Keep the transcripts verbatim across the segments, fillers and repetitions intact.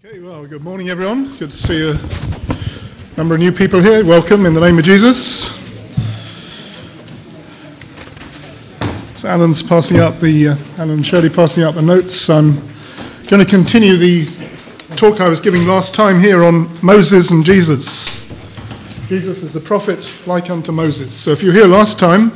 Okay, well, good morning, everyone. Good to see a number of new people here. Welcome in the name of Jesus. So Alan's passing out the, uh, Alan and Shirley passing out the notes. I'm going to continue the talk I was giving last time here on Moses and Jesus. Jesus is a prophet like unto Moses. So if you were here last time,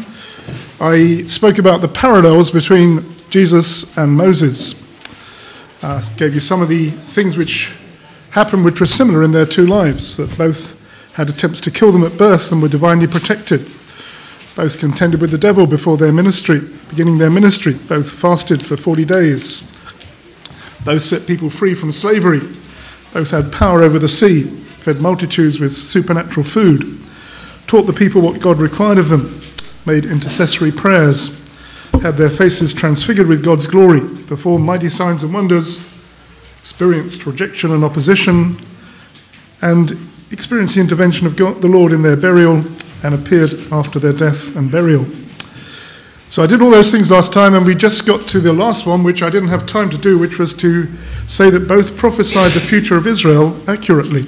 I spoke about the parallels between Jesus and Moses. Uh, gave you some of the things which happened which were similar in their two lives, that both had attempts to kill them at birth and were divinely protected. Both contended with the devil before their ministry, beginning their ministry. Both fasted for forty days. Both set people free from slavery. Both had power over the sea, fed multitudes with supernatural food, taught the people what God required of them, made intercessory prayers, had their faces transfigured with God's glory, performed mighty signs and wonders, experienced rejection and opposition, and experienced the intervention of God, the Lord in their burial, and appeared after their death and burial. So I did all those things last time, and we just got to the last one, which I didn't have time to do, which was to say that both prophesied the future of Israel accurately.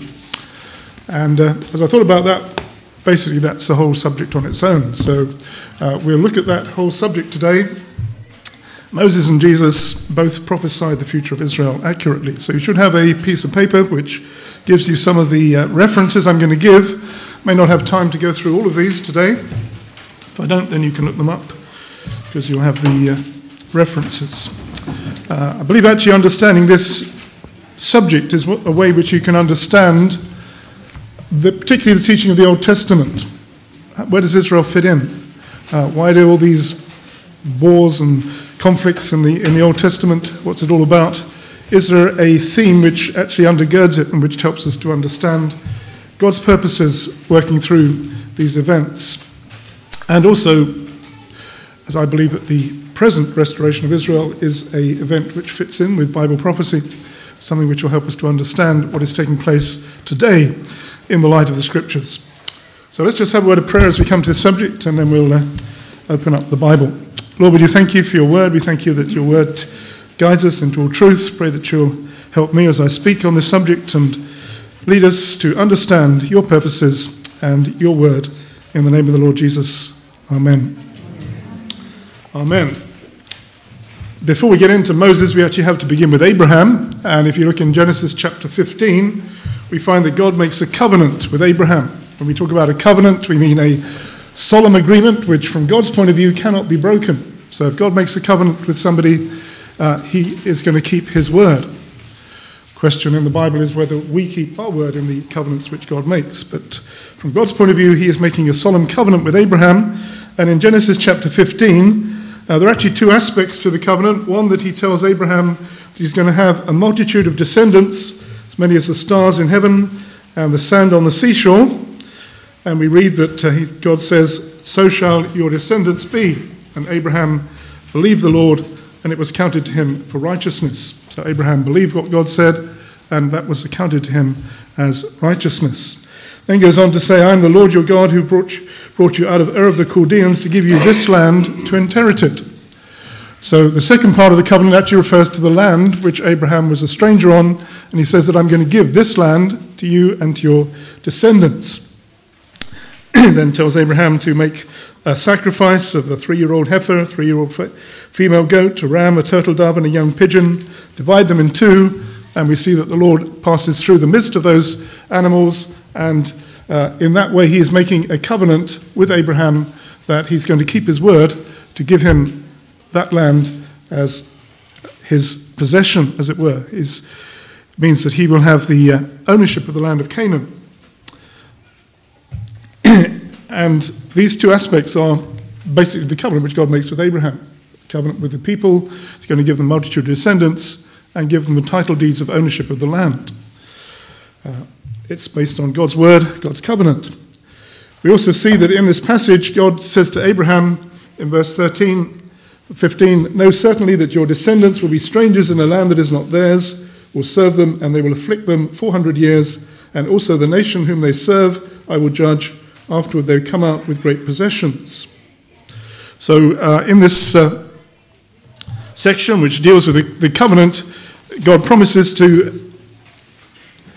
And uh, as I thought about that, basically that's the whole subject on its own. So uh, we'll look at that whole subject today. Moses and Jesus both prophesied the future of Israel accurately. So you should have a piece of paper which gives you some of the uh, references I'm going to give. May not have time to go through all of these today. If I don't, then you can look them up because you'll have the uh, references. Uh, I believe actually understanding this subject is a way which you can understand The, particularly the teaching of the Old Testament. Where does Israel fit in? Uh, why do all these wars and conflicts in the in the Old Testament? What's it all about? Is there a theme which actually undergirds it and which helps us to understand God's purposes working through these events? And also, as I believe that the present restoration of Israel is an event which fits in with Bible prophecy, something which will help us to understand what is taking place today in the light of the Scriptures. So let's just have a word of prayer as we come to this subject, and then we'll uh, open up the Bible. Lord, we do thank you for your word. We thank you that your word guides us into all truth. Pray that you'll help me as I speak on this subject and lead us to understand your purposes and your word. In the name of the Lord Jesus, amen. Amen. Before we get into Moses, we actually have to begin with Abraham. And if you look in Genesis chapter fifteen, we find that God makes a covenant with Abraham. When we talk about a covenant, we mean a solemn agreement which from God's point of view cannot be broken. So if God makes a covenant with somebody, uh, he is going to keep his word. The question in the Bible is whether we keep our word in the covenants which God makes. But from God's point of view, he is making a solemn covenant with Abraham. And in Genesis chapter fifteen, uh, there are actually two aspects to the covenant. One, that he tells Abraham that he's going to have a multitude of descendants, as many as the stars in heaven and the sand on the seashore. And we read that uh, he, God says, so shall your descendants be. And Abraham believed the Lord, and it was counted to him for righteousness. So Abraham believed what God said, and that was accounted to him as righteousness. Then goes on to say, I am the Lord your God who brought you, brought you out of Ur of the Chaldeans to give you this land to inherit it. So the second part of the covenant actually refers to the land which Abraham was a stranger on, and he says that I'm going to give this land to you and to your descendants. Then tells Abraham to make a sacrifice of a three-year-old heifer, a three-year-old female goat, a ram, a turtle dove, and a young pigeon, divide them in two, and we see that the Lord passes through the midst of those animals, and uh, in that way he is making a covenant with Abraham that he's going to keep his word to give him that land as his possession, as it were. It means that he will have the uh, ownership of the land of Canaan. And these two aspects are basically the covenant which God makes with Abraham. The covenant with the people, he's going to give them multitude of descendants and give them the title deeds of ownership of the land. Uh, it's based on God's word, God's covenant. We also see that in this passage, God says to Abraham in verse thirteen, fifteen, know certainly that your descendants will be strangers in a land that is not theirs, will serve them, and they will afflict them four hundred years, and also the nation whom they serve I will judge. Afterward they come out with great possessions. So uh, in this uh, section which deals with the, the covenant, God promises to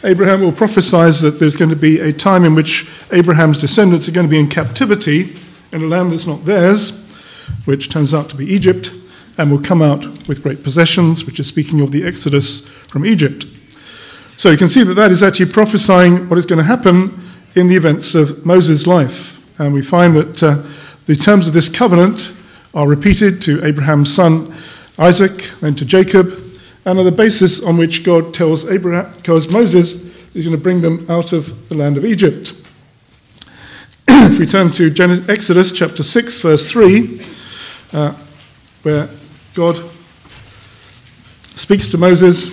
Abraham, or prophesies that there's going to be a time in which Abraham's descendants are going to be in captivity in a land that's not theirs, which turns out to be Egypt, and will come out with great possessions, which is speaking of the Exodus from Egypt. So you can see that that is actually prophesying what is going to happen in the events of Moses' life. And we find that uh, the terms of this covenant are repeated to Abraham's son Isaac, then to Jacob, and are the basis on which God tells Abraham, tells Moses he's going to bring them out of the land of Egypt. If we turn to Genesis, Exodus chapter six, verse three, uh, where God speaks to Moses,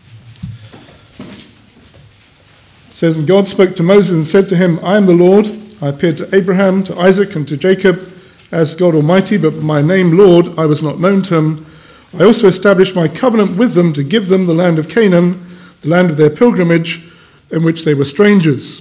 it says, "And God spoke to Moses and said to him, I am the Lord. I appeared to Abraham, to Isaac, and to Jacob as God Almighty, but by my name, Lord, I was not known to them. I also established my covenant with them to give them the land of Canaan, the land of their pilgrimage, in which they were strangers.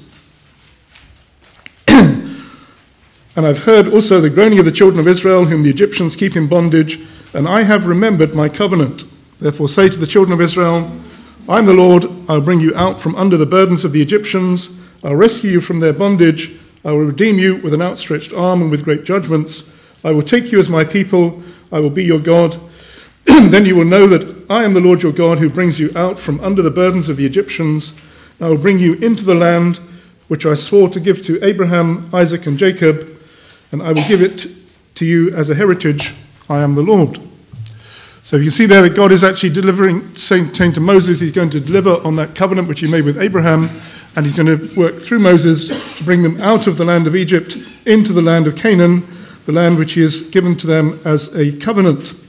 And I've heard also the groaning of the children of Israel, whom the Egyptians keep in bondage, and I have remembered my covenant. Therefore say to the children of Israel, I am the Lord, I'll bring you out from under the burdens of the Egyptians, I'll rescue you from their bondage, I will redeem you with an outstretched arm and with great judgments. I will take you as my people, I will be your God. Then you will know that I am the Lord your God, who brings you out from under the burdens of the Egyptians. I will bring you into the land which I swore to give to Abraham, Isaac, and Jacob, and I will give it to you as a heritage. I am the Lord." So you see there that God is actually delivering, saying, saying to Moses, he's going to deliver on that covenant which he made with Abraham, and he's going to work through Moses to bring them out of the land of Egypt into the land of Canaan, the land which he has given to them as a covenant.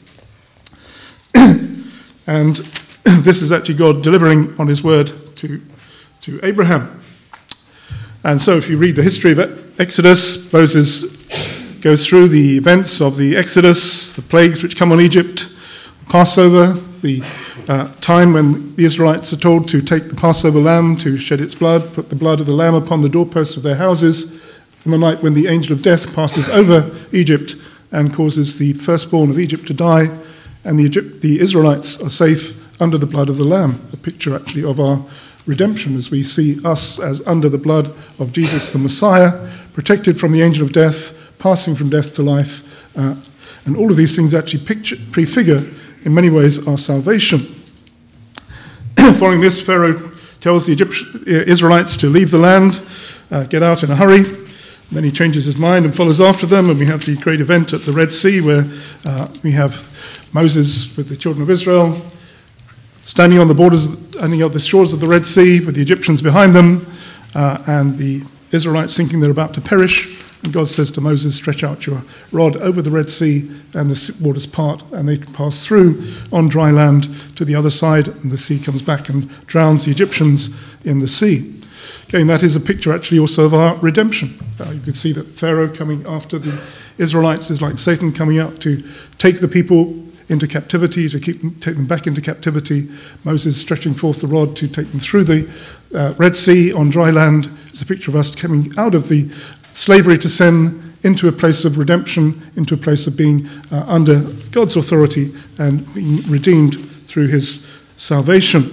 And this is actually God delivering on his word to, to Abraham. And so if you read the history of Exodus, Moses goes through the events of the Exodus, the plagues which come on Egypt, Passover, the uh, time when the Israelites are told to take the Passover lamb to shed its blood, put the blood of the lamb upon the doorposts of their houses, and the night when the angel of death passes over Egypt and causes the firstborn of Egypt to die, and the, Egypt, the Israelites are safe under the blood of the lamb, a picture actually of our redemption, as we see us as under the blood of Jesus the Messiah, protected from the angel of death, passing from death to life. Uh, and all of these things actually picture, prefigure, in many ways, our salvation. Following this, Pharaoh tells the Egyptian, Israelites to leave the land, uh, get out in a hurry. Then he changes his mind and follows after them, and we have the great event at the Red Sea where uh, we have Moses with the children of Israel standing on the borders, standing on the shores of the Red Sea with the Egyptians behind them, uh, and the Israelites thinking they're about to perish. And God says to Moses, stretch out your rod over the Red Sea, and the waters part, and they pass through on dry land to the other side, and the sea comes back and drowns the Egyptians in the sea. Again, that is a picture actually also of our redemption. Uh, you can see that Pharaoh coming after the Israelites is like Satan coming out to take the people into captivity, to keep them, take them back into captivity. Moses stretching forth the rod to take them through the uh, Red Sea on dry land. It's a picture of us coming out of the slavery to sin into a place of redemption, into a place of being uh, under God's authority and being redeemed through his salvation.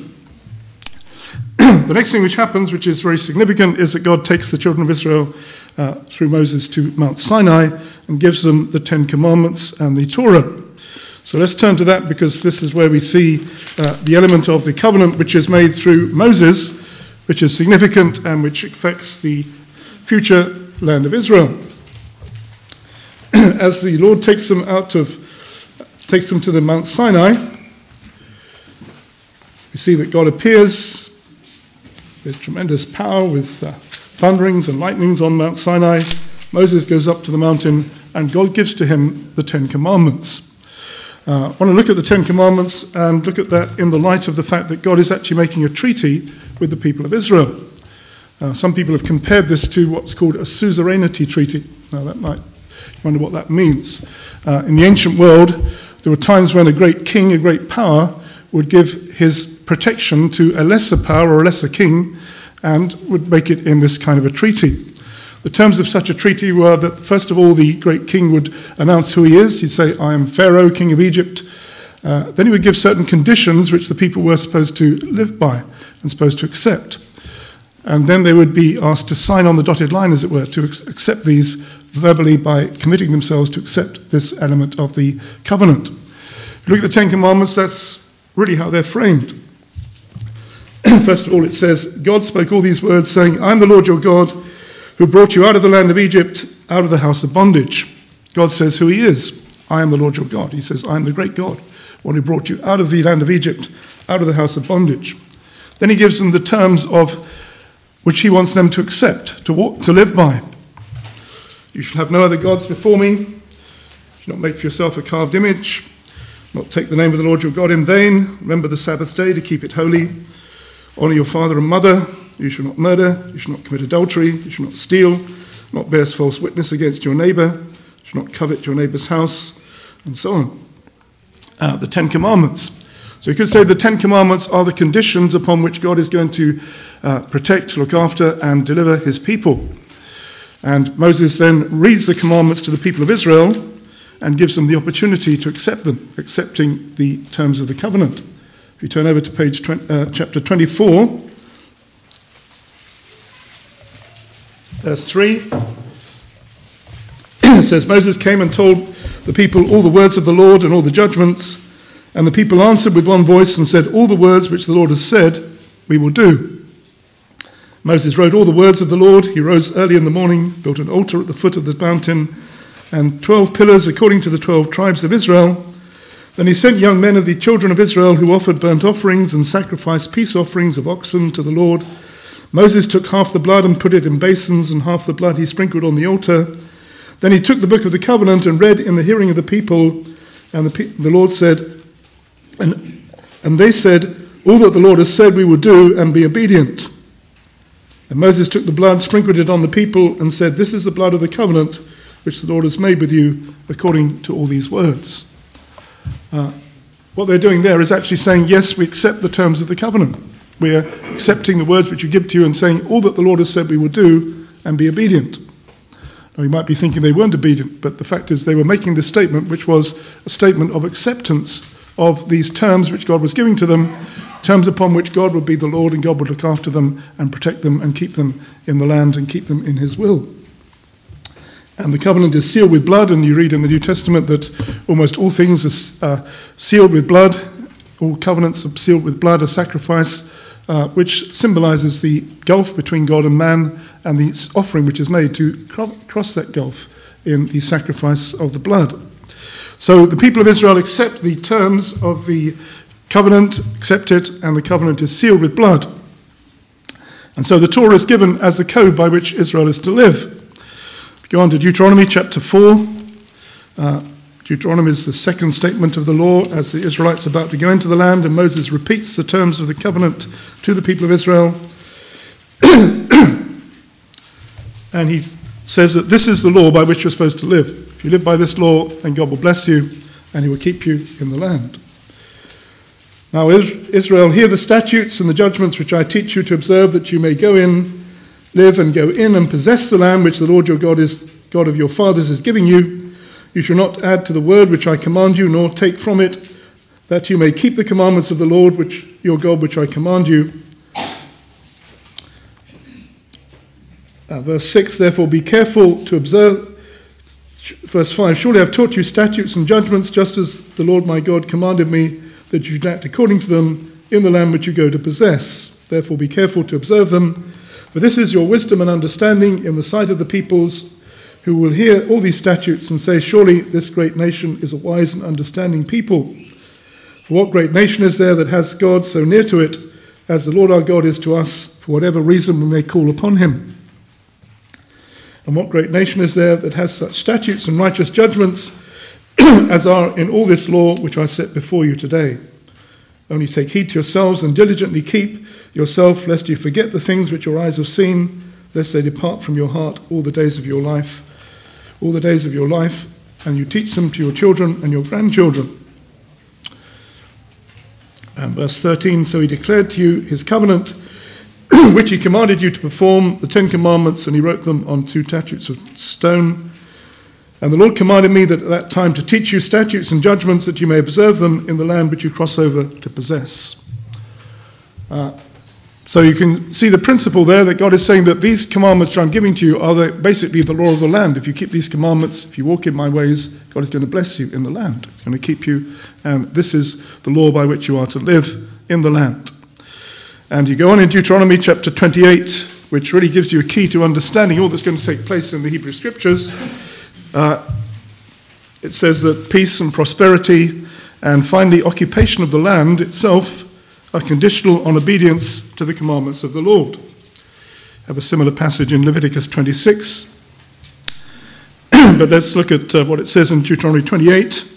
The next thing which happens, which is very significant, is that God takes the children of Israel uh, through Moses to Mount Sinai and gives them the Ten Commandments and the Torah. So let's turn to that, because this is where we see uh, the element of the covenant which is made through Moses, which is significant and which affects the future land of Israel. As the Lord takes them out of, takes them to the Mount Sinai, we see that God appears with tremendous power, with uh, thunderings and lightnings on Mount Sinai. Moses goes up to the mountain, and God gives to him the Ten Commandments. Uh, I want to look at the Ten Commandments and look at that in the light of the fact that God is actually making a treaty with the people of Israel. Uh, some people have compared this to what's called a suzerainty treaty. Now, that might wonder what that means. Uh, in the ancient world, there were times when a great king, a great power, would give his protection to a lesser power or a lesser king, and would make it in this kind of a treaty. The terms of such a treaty were that, first of all, the great king would announce who he is. He'd say, I am Pharaoh, king of Egypt. Uh, then he would give certain conditions which the people were supposed to live by and supposed to accept. And then they would be asked to sign on the dotted line, as it were, to accept these verbally by committing themselves to accept this element of the covenant. If you look at the Ten Commandments, that's really how they're framed. First of all, it says, God spoke all these words, saying, I am the Lord your God, who brought you out of the land of Egypt, out of the house of bondage. God says who he is. I am the Lord your God. He says, I am the great God, one who brought you out of the land of Egypt, out of the house of bondage. Then he gives them the terms of which he wants them to accept, to walk, to live by. You shall have no other gods before me. You shall not make for yourself a carved image. Not take the name of the Lord your God in vain. Remember the Sabbath day to keep it holy. Honor your father and mother. You shall not murder. You shall not commit adultery. You shall not steal. Not bear false witness against your neighbor. You shall not covet your neighbor's house. And so on. Uh, the Ten Commandments. So you could say the Ten Commandments are the conditions upon which God is going to uh, protect, look after, and deliver his people. And Moses then reads the commandments to the people of Israel and gives them the opportunity to accept them, accepting the terms of the covenant. If you turn over to page twenty, uh, chapter twenty-four, verse three, it says, Moses came and told the people all the words of the Lord and all the judgments, and the people answered with one voice and said, all the words which the Lord has said, we will do. Moses wrote all the words of the Lord. He rose early in the morning, built an altar at the foot of the mountain, and twelve pillars according to the twelve tribes of Israel. Then he sent young men of the children of Israel who offered burnt offerings and sacrificed peace offerings of oxen to the Lord. Moses took half the blood and put it in basins, and half the blood he sprinkled on the altar. Then he took the book of the covenant and read in the hearing of the people, and the, pe- the Lord said, and, and they said, all that the Lord has said we will do, and be obedient. And Moses took the blood, sprinkled it on the people, and said, this is the blood of the covenant which the Lord has made with you according to all these words. Uh, what they're doing there is actually saying, yes, we accept the terms of the covenant. We are accepting the words which we give to you and saying all that the Lord has said we will do, and be obedient. Now, you might be thinking they weren't obedient, but the fact is they were making this statement, which was a statement of acceptance of these terms which God was giving to them, terms upon which God would be the Lord and God would look after them and protect them and keep them in the land and keep them in his will. And the covenant is sealed with blood, and you read in the New Testament that almost all things are uh, sealed with blood. All covenants are sealed with blood, a sacrifice uh, which symbolizes the gulf between God and man, and the offering which is made to cross that gulf in the sacrifice of the blood. So the people of Israel accept the terms of the covenant, accept it, and the covenant is sealed with blood. And so the Torah is given as the code by which Israel is to live. Go on to Deuteronomy chapter four. Uh, Deuteronomy is the second statement of the law as the Israelites are about to go into the land, and Moses repeats the terms of the covenant to the people of Israel. And he says that this is the law by which you're supposed to live. If you live by this law, then God will bless you, and he will keep you in the land. Now, Israel, hear the statutes and the judgments which I teach you to observe, that you may go in, live and go in and possess the land which the Lord your God is God of your fathers is giving you. You shall not add to the word which I command you, nor take from it, that you may keep the commandments of the Lord which your God which I command you. Uh, verse six, therefore be careful to observe. Verse five, surely I have taught you statutes and judgments, just as the Lord my God commanded me, that you should act according to them in the land which you go to possess. Therefore be careful to observe them. For this is your wisdom and understanding in the sight of the peoples, who will hear all these statutes and say, surely this great nation is a wise and understanding people. For what great nation is there that has God so near to it, as the Lord our God is to us, for whatever reason we may call upon him? And what great nation is there that has such statutes and righteous judgments as are in all this law which I set before you today? Only take heed to yourselves and diligently keep yourself, lest you forget the things which your eyes have seen, lest they depart from your heart all the days of your life, all the days of your life, and you teach them to your children and your grandchildren. And verse thirteen, so he declared to you his covenant, which he commanded you to perform, the Ten Commandments, and he wrote them on two statutes of stone. And the Lord commanded me that at that time to teach you statutes and judgments, that you may observe them in the land which you cross over to possess. Uh, So you can see the principle there that God is saying that these commandments which I'm giving to you are the, basically the law of the land. If you keep these commandments, if you walk in my ways, God is going to bless you in the land. It's going to keep you, and this is the law by which you are to live in the land. And you go on in Deuteronomy chapter twenty-eight, which really gives you a key to understanding all that's going to take place in the Hebrew Scriptures. Uh, it says that peace and prosperity and finally occupation of the land itself are conditional on obedience to the commandments of the Lord. I have a similar passage in Leviticus twenty-six. But let's look at uh, what it says in Deuteronomy twenty-eight.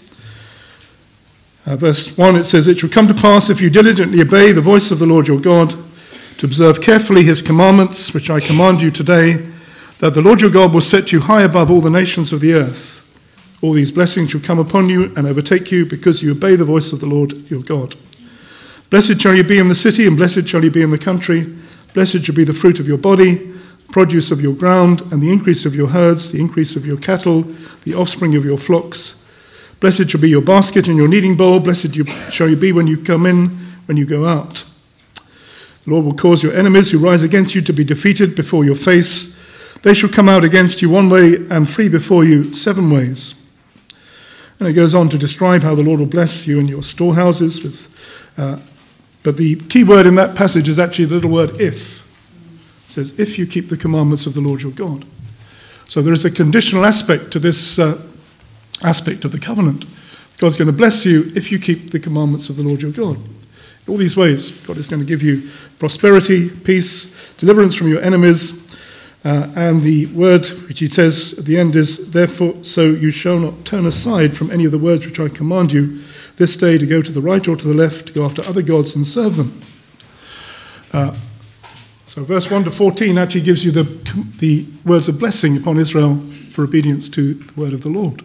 Uh, verse one, it says, "It shall come to pass, if you diligently obey the voice of the Lord your God, to observe carefully his commandments, which I command you today, that the Lord your God will set you high above all the nations of the earth. All these blessings shall come upon you and overtake you, because you obey the voice of the Lord your God. Blessed shall you be in the city, and blessed shall you be in the country. Blessed shall be the fruit of your body, produce of your ground, and the increase of your herds, the increase of your cattle, the offspring of your flocks. Blessed shall be your basket and your kneading bowl. Blessed you, shall you be when you come in, when you go out. The Lord will cause your enemies who rise against you to be defeated before your face. They shall come out against you one way and flee before you seven ways." And it goes on to describe how the Lord will bless you in your storehouses. With, uh, but the key word in that passage is actually the little word "if." It says, "If you keep the commandments of the Lord your God." So there is a conditional aspect to this uh, aspect of the covenant. God's going to bless you if you keep the commandments of the Lord your God. In all these ways, God is going to give you prosperity, peace, deliverance from your enemies. Uh, and the word which he says at the end is, "Therefore, so you shall not turn aside from any of the words which I command you this day to go to the right or to the left, to go after other gods and serve them." Uh, so verse one to fourteen actually gives you the, the words of blessing upon Israel for obedience to the word of the Lord.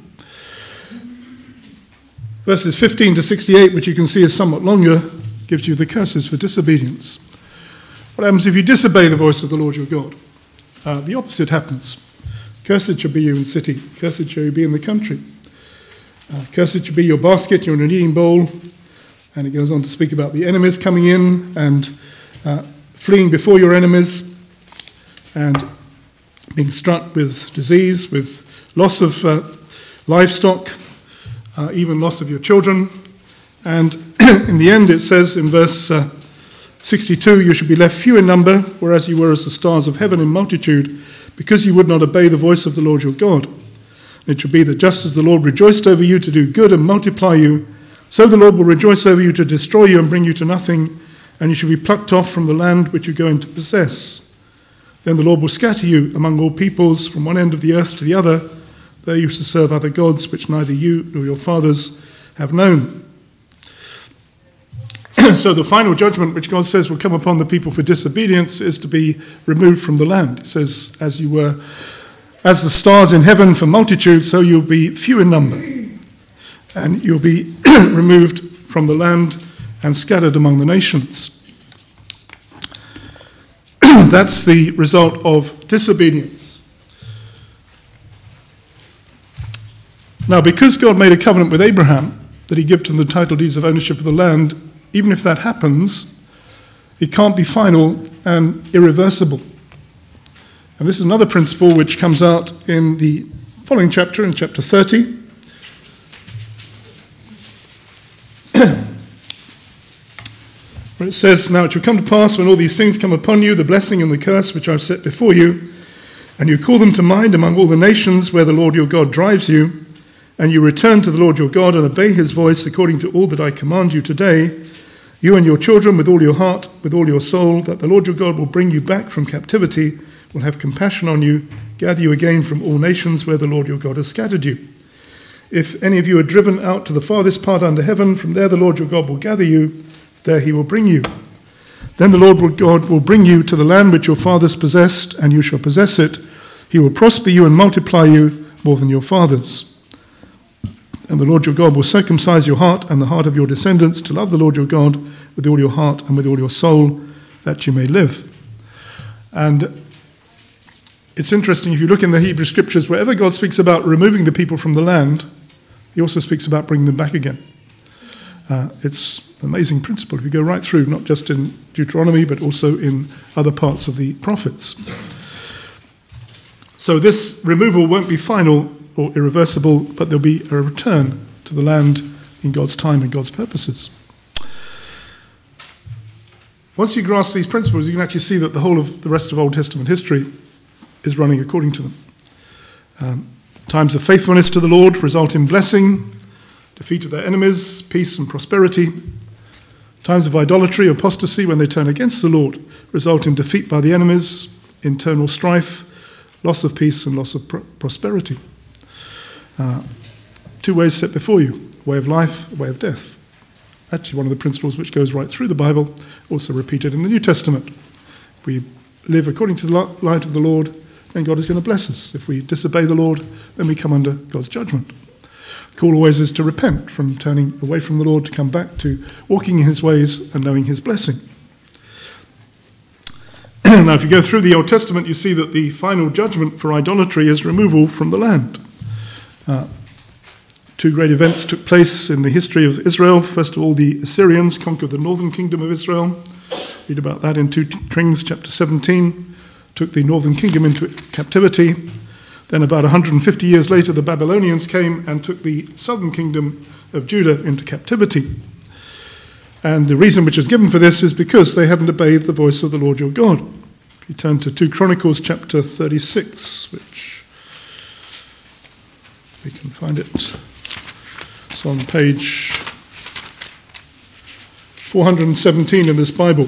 Verses fifteen to sixty-eight, which you can see is somewhat longer, gives you the curses for disobedience. What happens if you disobey the voice of the Lord your God? Uh, the opposite happens. "Cursed shall be you in the city, cursed shall you be in the country. Uh, cursed shall be your basket, your kneading bowl." And it goes on to speak about the enemies coming in and uh, fleeing before your enemies and being struck with disease, with loss of uh, livestock, uh, even loss of your children. And in the end it says in verse uh, sixty-two, "You shall be left few in number, whereas you were as the stars of heaven in multitude, because you would not obey the voice of the Lord your God. And it shall be that just as the Lord rejoiced over you to do good and multiply you, so the Lord will rejoice over you to destroy you and bring you to nothing, and you shall be plucked off from the land which you go in to possess. Then the Lord will scatter you among all peoples, from one end of the earth to the other. There you shall serve other gods, which neither you nor your fathers have known." So the final judgment which God says will come upon the people for disobedience is to be removed from the land. It says, "As you were, as the stars in heaven for multitude, so you'll be few in number. And you'll be removed from the land and scattered among the nations." That's the result of disobedience. Now, because God made a covenant with Abraham that he gave him the title deeds of ownership of the land, even if that happens, it can't be final and irreversible. And this is another principle which comes out in the following chapter, in chapter thirty. Where it says, "Now it shall come to pass when all these things come upon you, the blessing and the curse which I have set before you, and you call them to mind among all the nations where the Lord your God drives you, and you return to the Lord your God and obey his voice according to all that I command you today, you and your children with all your heart, with all your soul, that the Lord your God will bring you back from captivity, will have compassion on you, gather you again from all nations where the Lord your God has scattered you. If any of you are driven out to the farthest part under heaven, from there the Lord your God will gather you, there he will bring you. Then the Lord God will bring you to the land which your fathers possessed, and you shall possess it. He will prosper you and multiply you more than your fathers. And the Lord your God will circumcise your heart and the heart of your descendants to love the Lord your God with all your heart and with all your soul, that you may live." And it's interesting, if you look in the Hebrew Scriptures, wherever God speaks about removing the people from the land, he also speaks about bringing them back again. Uh, it's an amazing principle. If you go right through, not just in Deuteronomy, but also in other parts of the prophets. So this removal won't be final or irreversible, but there'll be a return to the land in God's time and God's purposes. Once you grasp these principles, you can actually see that the whole of the rest of Old Testament history is running according to them. Um, times of faithfulness to the Lord result in blessing, defeat of their enemies, peace and prosperity. Times of idolatry, apostasy, when they turn against the Lord, result in defeat by the enemies, internal strife, loss of peace and loss of pr- prosperity. Uh, two ways set before you, a way of life, a way of death. Actually, one of the principles which goes right through the Bible, also repeated in the New Testament. If we live according to the light of the Lord, then God is going to bless us. If we disobey the Lord, then we come under God's judgment. The call always is to repent from turning away from the Lord, to come back to walking in his ways and knowing his blessing. Now, if you go through the Old Testament, you see that the final judgment for idolatry is removal from the land. Uh, two great events took place in the history of Israel. First of all, the Assyrians conquered the northern kingdom of Israel. Read about that in two Kings chapter seventeen. Took the northern kingdom into captivity. Then about one hundred fifty years later, the Babylonians came and took the southern kingdom of Judah into captivity. And the reason which is given for this is because they hadn't obeyed the voice of the Lord your God. If you turn to two Chronicles chapter thirty-six, which we can find it. It's on page four hundred seventeen in this Bible.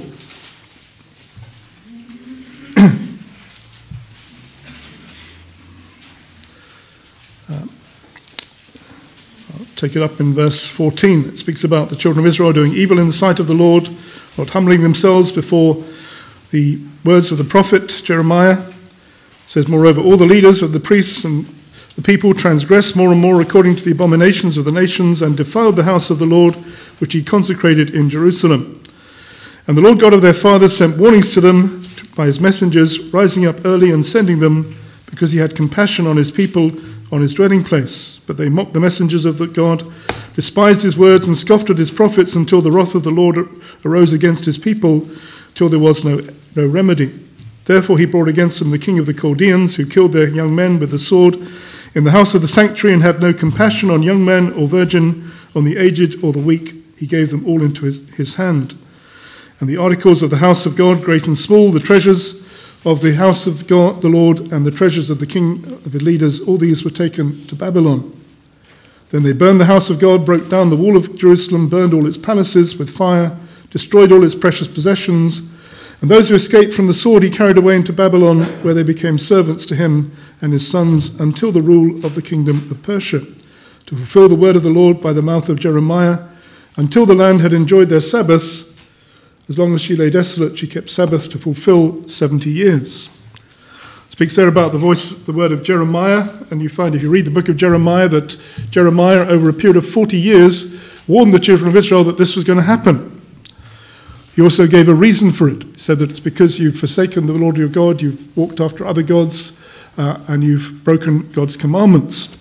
Take it up in verse fourteen. It speaks about the children of Israel doing evil in the sight of the Lord, not humbling themselves before the words of the prophet Jeremiah. It says, moreover, all the leaders of the priests and the people transgressed more and more according to the abominations of the nations and defiled the house of the Lord, which he consecrated in Jerusalem. And the Lord God of their fathers sent warnings to them by his messengers, rising up early and sending them, because he had compassion on his people, on his dwelling place. But they mocked the messengers of the God, despised his words, and scoffed at his prophets, until the wrath of the Lord arose against his people, till there was no, no remedy. Therefore he brought against them the king of the Chaldeans, who killed their young men with the sword in the house of the sanctuary, and had no compassion on young man or virgin, on the aged or the weak. He gave them all into his, his hand. And the articles of the house of God, great and small, the treasures of the house of God, the Lord, and the treasures of the king of the leaders, all these were taken to Babylon. Then they burned the house of God, broke down the wall of Jerusalem, burned all its palaces with fire, destroyed all its precious possessions. And those who escaped from the sword he carried away into Babylon, where they became servants to him and his sons, until the rule of the kingdom of Persia, to fulfill the word of the Lord by the mouth of Jeremiah, until the land had enjoyed their Sabbaths. As long as she lay desolate, she kept Sabbath to fulfill seventy years. It speaks there about the voice, the word of Jeremiah, and you find if you read the book of Jeremiah that Jeremiah, over a period of forty years, warned the children of Israel that this was going to happen. He also gave a reason for it. He said that it's because you've forsaken the Lord your God, you've walked after other gods, uh, and you've broken God's commandments.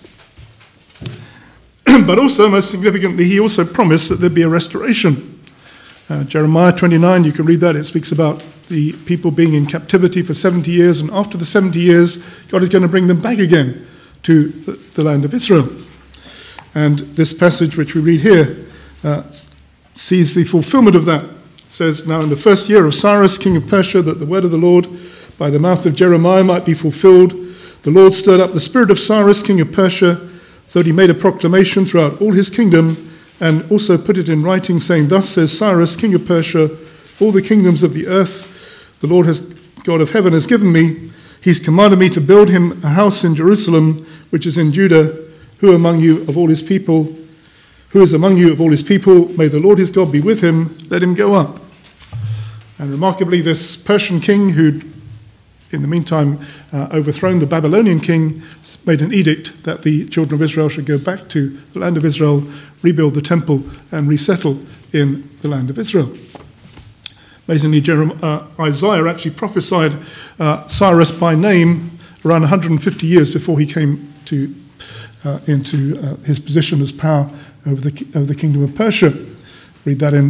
But also, most significantly, he also promised that there'd be a restoration. Uh, Jeremiah twenty-nine, you can read that. It speaks about the people being in captivity for seventy years, and after the seventy years, God is going to bring them back again to the, the land of Israel. And this passage which we read here uh, sees the fulfillment of that. It says, now in the first year of Cyrus, king of Persia, that the word of the Lord by the mouth of Jeremiah might be fulfilled, the Lord stirred up the spirit of Cyrus, king of Persia, so that he made a proclamation throughout all his kingdom, and also put it in writing, saying, thus says Cyrus, king of Persia, all the kingdoms of the earth, the Lord has, God of heaven has given me. He's commanded me to build him a house in Jerusalem, which is in Judah. Who among you of all his people, who is among you of all his people, may the Lord his God be with him, let him go up. And remarkably, this Persian king, who'd in the meantime uh, overthrown the Babylonian king, made an edict that the children of Israel should go back to the land of Israel, rebuild the temple, and resettle in the land of Israel. Amazingly, Jeremiah, uh, Isaiah actually prophesied uh, Cyrus by name around one hundred fifty years before he came to uh, into uh, his position as power over the, over the kingdom of Persia. Read that in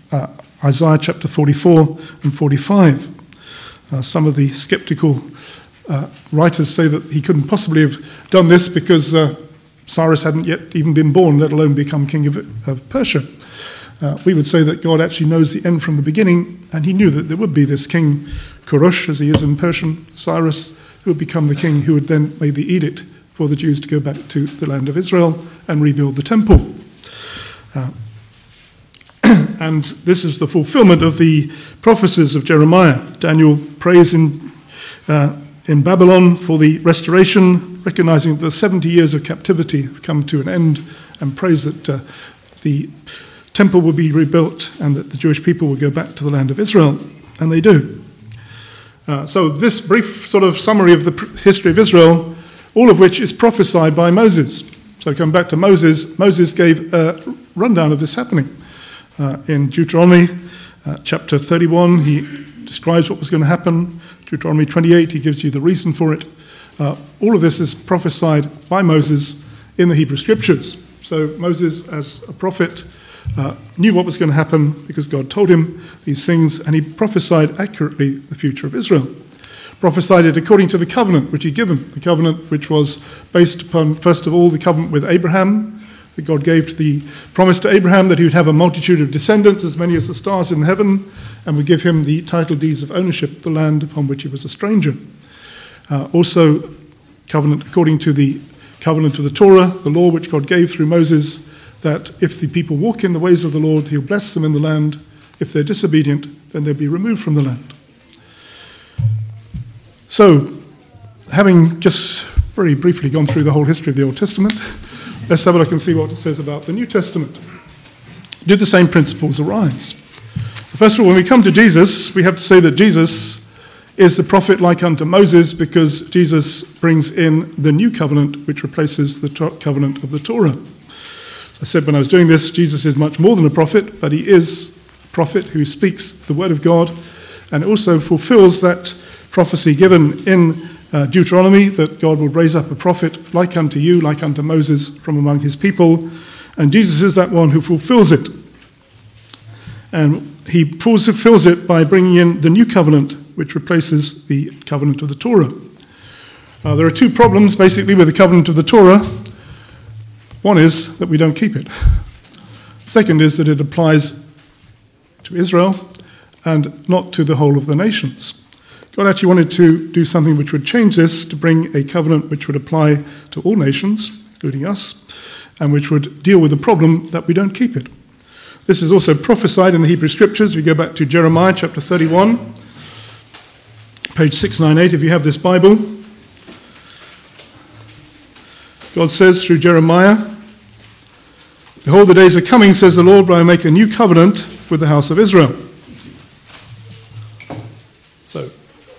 uh, Isaiah chapter forty-four and forty-five. Uh, some of the skeptical uh, writers say that he couldn't possibly have done this because uh, Cyrus hadn't yet even been born, let alone become king of, of Persia. Uh, we would say that God actually knows the end from the beginning, and he knew that there would be this king Kurush, as he is in Persian, Cyrus, who would become the king who would then make the edict for the Jews to go back to the land of Israel and rebuild the temple. Uh, and this is the fulfillment of the prophecies of Jeremiah. Daniel prays in, uh, in Babylon for the restoration, recognizing that the seventy years of captivity have come to an end, and prays that uh, the temple will be rebuilt and that the Jewish people will go back to the land of Israel, and they do. Uh, so this brief sort of summary of the pr- history of Israel, all of which is prophesied by Moses. So come back to Moses. Moses gave a rundown of this happening. Uh, in Deuteronomy uh, chapter thirty-one, he describes what was going to happen. Deuteronomy twenty-eight, he gives you the reason for it. Uh, all of this is prophesied by Moses in the Hebrew Scriptures. So Moses, as a prophet, uh, knew what was going to happen because God told him these things, and he prophesied accurately the future of Israel. Prophesied it according to the covenant which he'd given, the covenant which was based upon, first of all, the covenant with Abraham, that God gave the promise to Abraham that he would have a multitude of descendants, as many as the stars in heaven, and would give him the title deeds of ownership of the land upon which he was a stranger. Uh, also, covenant according to the covenant of the Torah, the law which God gave through Moses, that if the people walk in the ways of the Lord, he'll bless them in the land. If they're disobedient, then they'll be removed from the land. So, having just very briefly gone through the whole history of the Old Testament, let's have a look and see what it says about the New Testament. Do the same principles arise? First of all, when we come to Jesus, we have to say that Jesus is the prophet like unto Moses, because Jesus brings in the new covenant which replaces the to- covenant of the Torah. As I said when I was doing this, Jesus is much more than a prophet, but he is a prophet who speaks the word of God and also fulfills that prophecy given in uh, Deuteronomy that God will raise up a prophet like unto you, like unto Moses from among his people. And Jesus is that one who fulfills it. And he fulfills it by bringing in the new covenant, which replaces the covenant of the Torah. Uh, there are two problems, basically, with the covenant of the Torah. One is that we don't keep it. Second is that it applies to Israel and not to the whole of the nations. God actually wanted to do something which would change this, to bring a covenant which would apply to all nations, including us, and which would deal with the problem that we don't keep it. This is also prophesied in the Hebrew Scriptures. We go back to Jeremiah chapter thirty-one, page six ninety-eight, if you have this Bible. God says through Jeremiah, "Behold, the days are coming, says the Lord, when I make a new covenant with the house of Israel." So,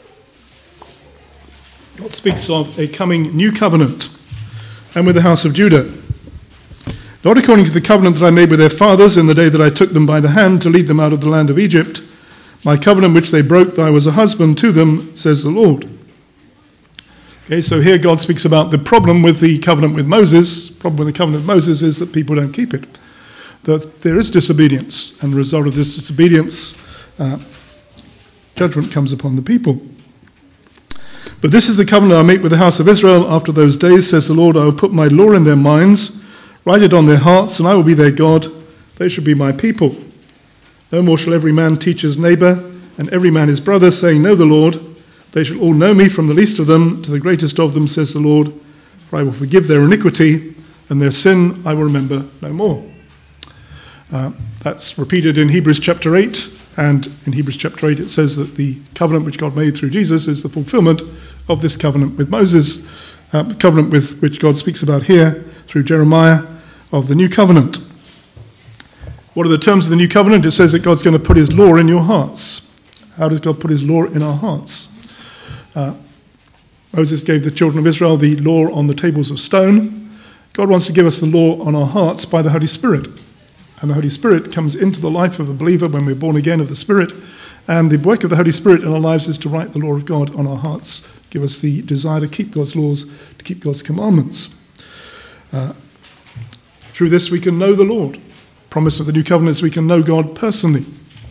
God speaks of a coming new covenant, and with the house of Judah. "Not according to the covenant that I made with their fathers in the day that I took them by the hand to lead them out of the land of Egypt, my covenant which they broke, that I was a husband to them, says the Lord." Okay, so here God speaks about the problem with the covenant with Moses. The problem with the covenant with Moses is that people don't keep it. That there is disobedience, and the result of this disobedience, uh, judgment comes upon the people. "But this is the covenant I make with the house of Israel after those days, says the Lord. I will put my law in their minds, write it on their hearts, and I will be their God. They shall be my people. No more shall every man teach his neighbor, and every man his brother, saying, Know the Lord. They shall all know me, from the least of them to the greatest of them, says the Lord. For I will forgive their iniquity, and their sin I will remember no more." Uh, that's repeated in Hebrews chapter eight, and in Hebrews chapter eight it says that the covenant which God made through Jesus is the fulfillment of this covenant with Moses, uh, the covenant with which God speaks about here through Jeremiah, of the new covenant. What are the terms of the new covenant? It says that God's going to put his law in your hearts. How does God put his law in our hearts? Uh, Moses gave the children of Israel the law on the tables of stone. God wants to give us the law on our hearts by the Holy Spirit. And the Holy Spirit comes into the life of a believer when we're born again of the Spirit. And the work of the Holy Spirit in our lives is to write the law of God on our hearts, give us the desire to keep God's laws, to keep God's commandments. Uh, through this we can know the Lord. Promise of the new covenant is we can know God personally.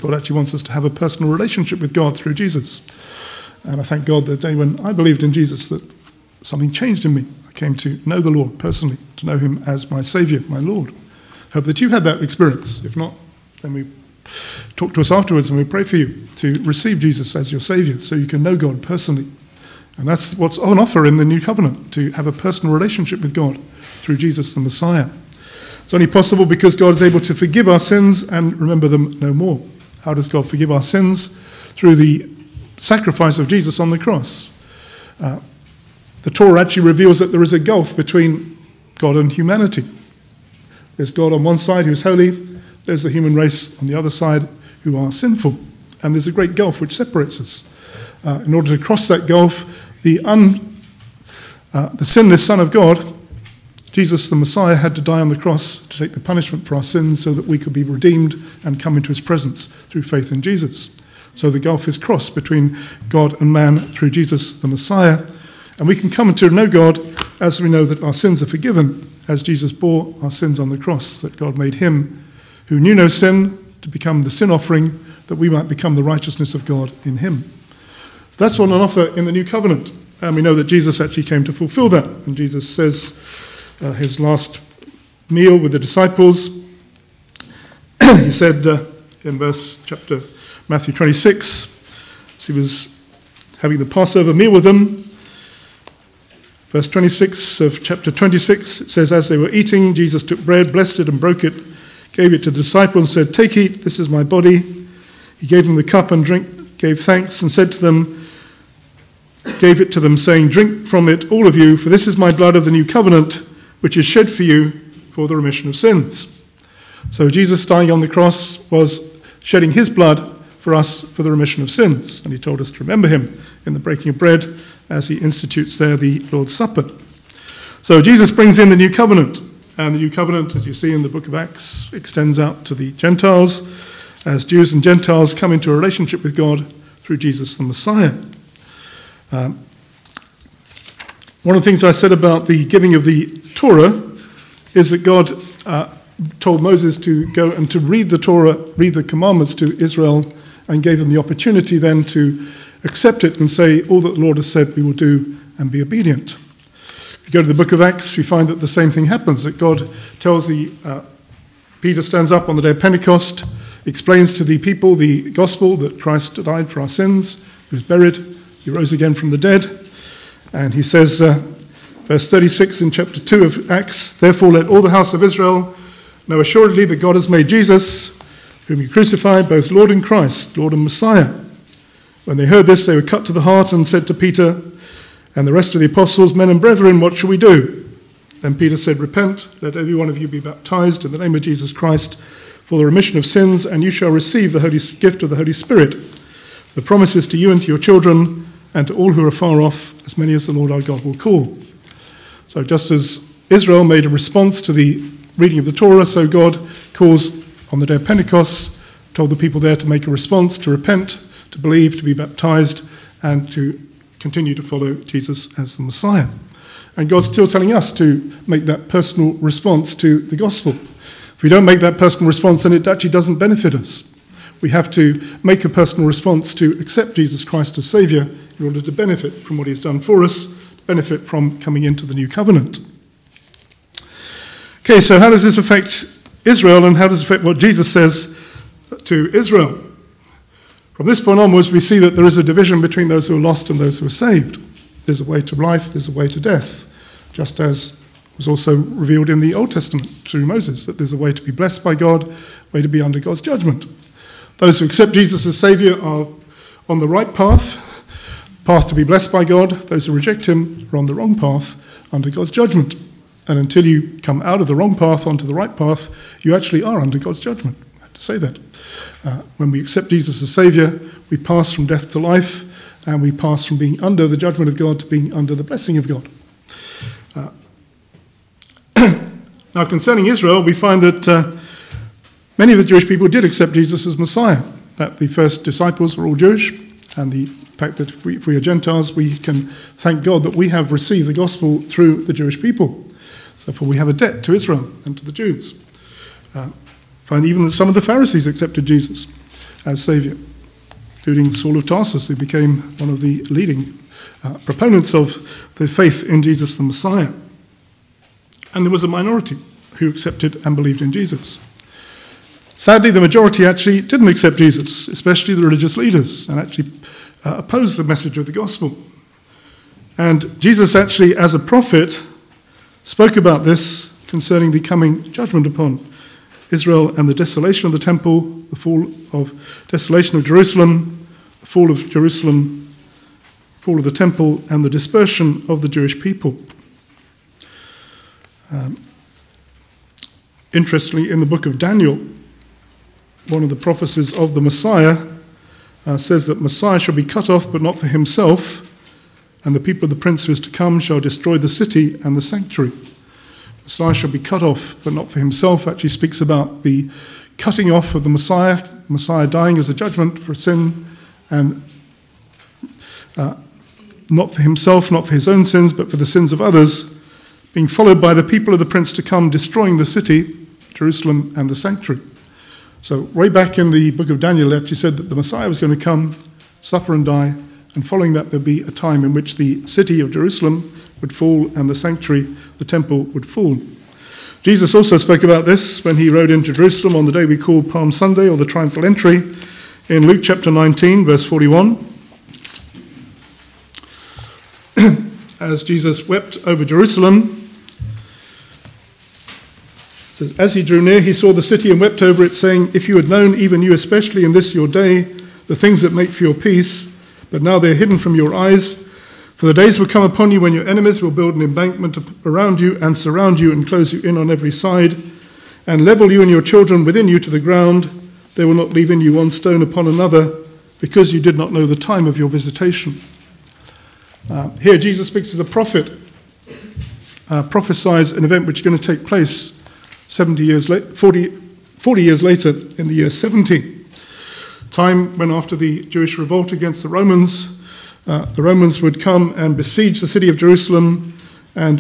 God actually wants us to have a personal relationship with God through Jesus. And I thank God the day when I believed in Jesus that something changed in me. I came to know the Lord personally, to know him as my Saviour, my Lord. I hope that you've had that experience. If not, then we talk to us afterwards and we pray for you to receive Jesus as your Saviour so you can know God personally. And that's what's on offer in the New Covenant, to have a personal relationship with God through Jesus the Messiah. It's only possible because God is able to forgive our sins and remember them no more. How does God forgive our sins? Through the sacrifice of Jesus on the cross. Uh, the Torah actually reveals that there is a gulf between God and humanity. There's God on one side who is holy, there's the human race on the other side who are sinful. And there's a great gulf which separates us. Uh, in order to cross that gulf, the, un, uh, the sinless Son of God, Jesus the Messiah, had to die on the cross to take the punishment for our sins so that we could be redeemed and come into his presence through faith in Jesus. So the gulf is crossed between God and man through Jesus the Messiah. And we can come to know God as we know that our sins are forgiven, as Jesus bore our sins on the cross, that God made him who knew no sin to become the sin offering, that we might become the righteousness of God in him. So that's what on offer in the New Covenant. And we know that Jesus actually came to fulfill that. And Jesus says uh, his last meal with the disciples, he said uh, in verse chapter Matthew twenty-six, as he was having the Passover meal with them, verse twenty-six of chapter twenty-six, it says, as they were eating, Jesus took bread, blessed it and broke it, gave it to the disciples and said, take, eat, this is my body. He gave them the cup and drink, gave thanks and said to them, gave it to them saying, drink from it, all of you, for this is my blood of the new covenant, which is shed for you for the remission of sins. So Jesus dying on the cross was shedding his blood for us for the remission of sins. And he told us to remember him in the breaking of bread as he institutes there the Lord's Supper. So Jesus brings in the new covenant. And the new covenant, as you see in the book of Acts, extends out to the Gentiles, as Jews and Gentiles come into a relationship with God through Jesus the Messiah. Um, one of the things I said about the giving of the Torah is that God uh, told Moses to go and to read the Torah, read the commandments to Israel, and gave them the opportunity then to accept it and say, all that the Lord has said we will do and be obedient. If you go to the book of Acts, we find that the same thing happens, that God tells the, uh, Peter stands up on the day of Pentecost, explains to the people the gospel that Christ died for our sins, he was buried, he rose again from the dead, and he says, uh, verse thirty-six in chapter two of Acts, therefore let all the house of Israel know assuredly that God has made Jesus, whom he crucified, both Lord and Christ, Lord and Messiah. When they heard this, they were cut to the heart and said to Peter and the rest of the apostles, men and brethren, what shall we do? Then Peter said, repent, let every one of you be baptized in the name of Jesus Christ for the remission of sins, and you shall receive the holy gift of the Holy Spirit. The promise is to you and to your children and to all who are far off, as many as the Lord our God will call. So just as Israel made a response to the reading of the Torah, so God calls on the day of Pentecost, told the people there to make a response, to repent, to believe, to be baptized, and to continue to follow Jesus as the Messiah. And God's still telling us to make that personal response to the gospel. If we don't make that personal response, then it actually doesn't benefit us. We have to make a personal response to accept Jesus Christ as Saviour in order to benefit from what he's done for us, to benefit from coming into the new covenant. Okay, so how does this affect Israel, and how does it affect what Jesus says to Israel? From this point onwards, we see that there is a division between those who are lost and those who are saved. There's a way to life, there's a way to death, just as was also revealed in the Old Testament through Moses, that there's a way to be blessed by God, a way to be under God's judgment. Those who accept Jesus as Saviour are on the right path, path to be blessed by God. Those who reject him are on the wrong path, under God's judgment. And until you come out of the wrong path onto the right path, you actually are under God's judgment. I have to say that. Uh, when we accept Jesus as Saviour, we pass from death to life, and we pass from being under the judgment of God to being under the blessing of God. Uh, now, concerning Israel, we find that uh, many of the Jewish people did accept Jesus as Messiah, that the first disciples were all Jewish, and the fact that if we, if we are Gentiles, we can thank God that we have received the gospel through the Jewish people. Therefore, we have a debt to Israel and to the Jews. Uh, find even that some of the Pharisees accepted Jesus. as Saviour, including Saul of Tarsus, who became one of the leading uh, proponents of the faith in Jesus the Messiah. And there was a minority who accepted and believed in Jesus. Sadly, the majority actually didn't accept Jesus, especially the religious leaders, and actually uh, opposed the message of the gospel. And Jesus actually, as a prophet, spoke about this concerning the coming judgment upon Israel and the desolation of the temple, the fall of desolation of Jerusalem, the fall of Jerusalem, fall of the temple, and the dispersion of the Jewish people. Um, interestingly, in the book of Daniel, one of the prophecies of the Messiah uh, says that Messiah shall be cut off, but not for himself, and the people of the prince who is to come shall destroy the city and the sanctuary. Messiah shall be cut off, but not for himself. Actually speaks about the cutting off of the Messiah, Messiah dying as a judgment for sin, and uh, not for himself, not for his own sins, but for the sins of others, being followed by the people of the prince to come, destroying the city, Jerusalem, and the sanctuary. So way back in the book of Daniel, it actually said that the Messiah was going to come, suffer and die, and following that there'd be a time in which the city of Jerusalem would fall and the sanctuary, the temple, would fall. Jesus also spoke about this when he rode into Jerusalem on the day we call Palm Sunday, or the triumphal entry, in Luke chapter nineteen, verse forty-one. As Jesus wept over Jerusalem, it says, as he drew near, he saw the city and wept over it, saying, if you had known, even you especially in this your day, the things that make for your peace, but now they are hidden from your eyes. For the days will come upon you when your enemies will build an embankment around you and surround you and close you in on every side and level you and your children within you to the ground. They will not leave in you one stone upon another, because you did not know the time of your visitation. Uh, here Jesus speaks as a prophet, uh, prophesies an event which is going to take place seventy years later, forty, forty years later in the year seventy. Time when, after the Jewish revolt against the Romans, Uh, the Romans would come and besiege the city of Jerusalem, and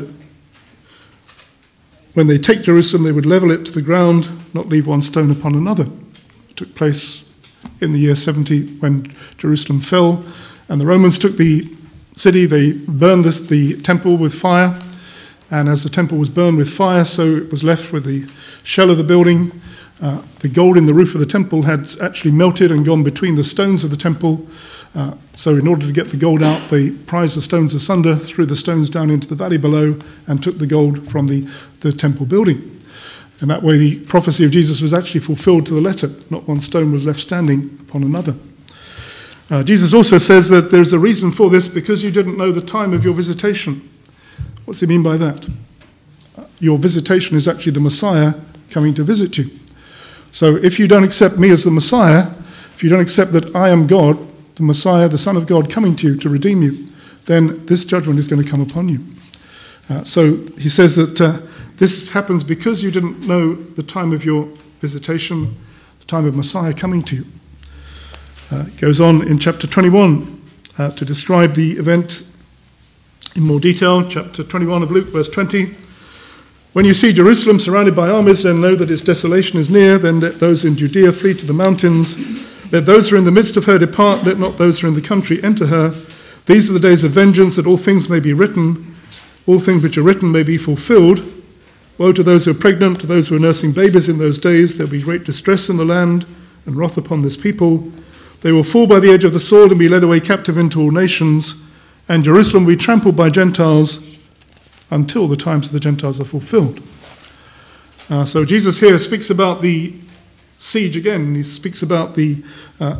when they take Jerusalem, they would level it to the ground, not leave one stone upon another. It took place in the year seventy when Jerusalem fell, and the Romans took the city, they burned this, the temple with fire, and as the temple was burned with fire, so it was left with the shell of the building. Uh, the gold in the roof of the temple had actually melted and gone between the stones of the temple. Uh, so in order to get the gold out, they prized the stones asunder, threw the stones down into the valley below, and took the gold from the, the temple building. And that way the prophecy of Jesus was actually fulfilled to the letter. Not one stone was left standing upon another. Uh, Jesus also says that there's a reason for this, because you didn't know the time of your visitation. What's he mean by that? Uh, your visitation is actually the Messiah coming to visit you. So if you don't accept me as the Messiah, if you don't accept that I am God, the Messiah, the Son of God, coming to you to redeem you, then this judgment is going to come upon you. Uh, so he says that uh, this happens because you didn't know the time of your visitation, the time of Messiah coming to you. Uh, it goes on in chapter twenty-one uh, to describe the event in more detail. Chapter twenty-one of Luke, verse twenty. When you see Jerusalem surrounded by armies, then know that its desolation is near. Then let those in Judea flee to the mountains. Let those who are in the midst of her depart. Let not those who are in the country enter her. These are the days of vengeance, that all things may be written. All things which are written may be fulfilled. Woe to those who are pregnant, to those who are nursing babies in those days. There will be great distress in the land and wrath upon this people. They will fall by the edge of the sword and be led away captive into all nations. And Jerusalem will be trampled by Gentiles until the times of the Gentiles are fulfilled. Uh, so Jesus here speaks about the siege again. He speaks about the uh,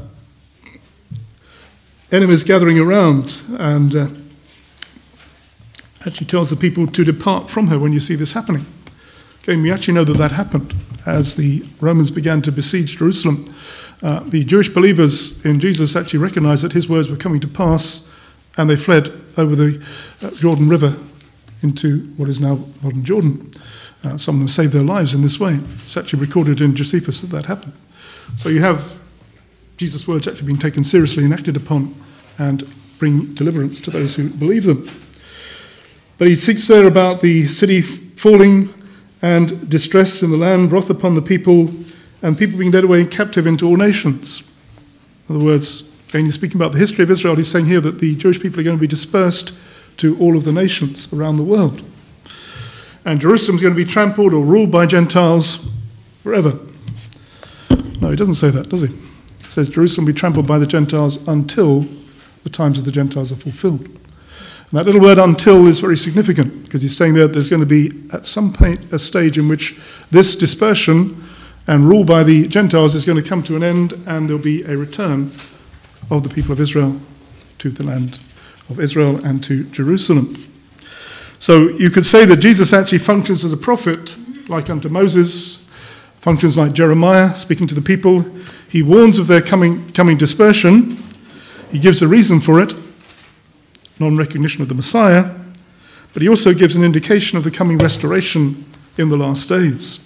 enemies gathering around, and uh, actually tells the people to depart from her when you see this happening. Again, we actually know that that happened as the Romans began to besiege Jerusalem. Uh, the Jewish believers in Jesus actually recognized that his words were coming to pass, and they fled over the uh, Jordan River into what is now modern Jordan. Uh, some of them saved their lives in this way. It's actually recorded in Josephus that that happened. So you have Jesus' words actually being taken seriously and acted upon, and bring deliverance to those who believe them. But he speaks there about the city falling and distress in the land, wrath upon the people, and people being led away captive into all nations. In other words, when he's speaking about the history of Israel, he's saying here that the Jewish people are going to be dispersed to all of the nations around the world. And Jerusalem is going to be trampled or ruled by Gentiles forever. No, he doesn't say that, does he? He says Jerusalem will be trampled by the Gentiles until the times of the Gentiles are fulfilled. And that little word until is very significant, because he's saying that there's going to be at some point a stage in which this dispersion and rule by the Gentiles is going to come to an end, and there'll be a return of the people of Israel to the land of Israel and to Jerusalem. So you could say that Jesus actually functions as a prophet, like unto Moses, functions like Jeremiah, speaking to the people. He warns of their coming, coming dispersion. He gives a reason for it, non-recognition of the Messiah, but he also gives an indication of the coming restoration in the last days.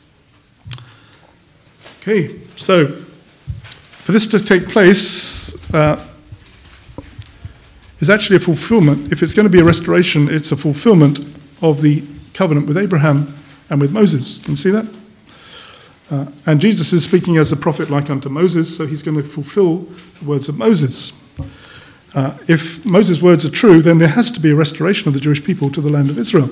Okay, so for this to take place uh, is actually a fulfillment. If it's going to be a restoration, it's a fulfillment of the covenant with Abraham and with Moses. Can you see that? Uh, and Jesus is speaking as a prophet like unto Moses, so he's going to fulfill the words of Moses. Uh, if Moses' words are true, then there has to be a restoration of the Jewish people to the land of Israel.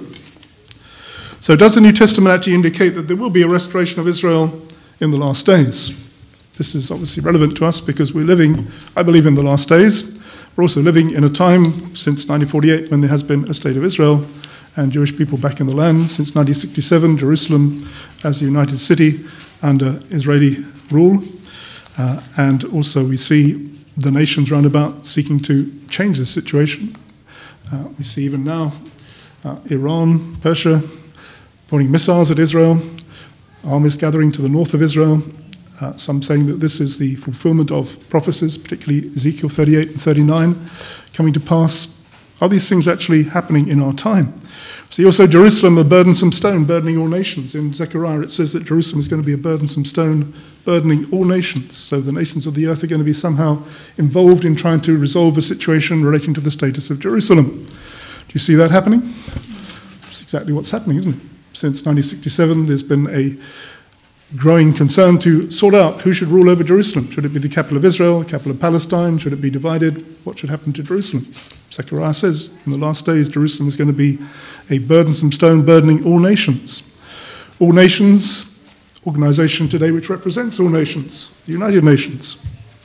So does the New Testament actually indicate that there will be a restoration of Israel in the last days? This is obviously relevant to us because we're living, I believe, in the last days. We're also living in a time since nineteen forty-eight when there has been a state of Israel and Jewish people back in the land. Since nineteen sixty-seven, Jerusalem as a united city under Israeli rule. Uh, and also we see the nations round about seeking to change this situation. Uh, we see even now uh, Iran, Persia, pointing missiles at Israel, armies gathering to the north of Israel, uh, some saying that this is the fulfillment of prophecies, particularly Ezekiel thirty-eight and thirty-nine, coming to pass. Are these things actually happening in our time? See also Jerusalem, a burdensome stone, burdening all nations. In Zechariah it says that Jerusalem is going to be a burdensome stone, burdening all nations. So the nations of the earth are going to be somehow involved in trying to resolve a situation relating to the status of Jerusalem. Do you see that happening? That's exactly what's happening, isn't it? Since nineteen sixty-seven, there's been a growing concern to sort out who should rule over Jerusalem. Should it be the capital of Israel, the capital of Palestine? Should it be divided? What should happen to Jerusalem? Zechariah says in the last days, Jerusalem is going to be a burdensome stone burdening all nations. All nations, organization today which represents all nations, the United Nations.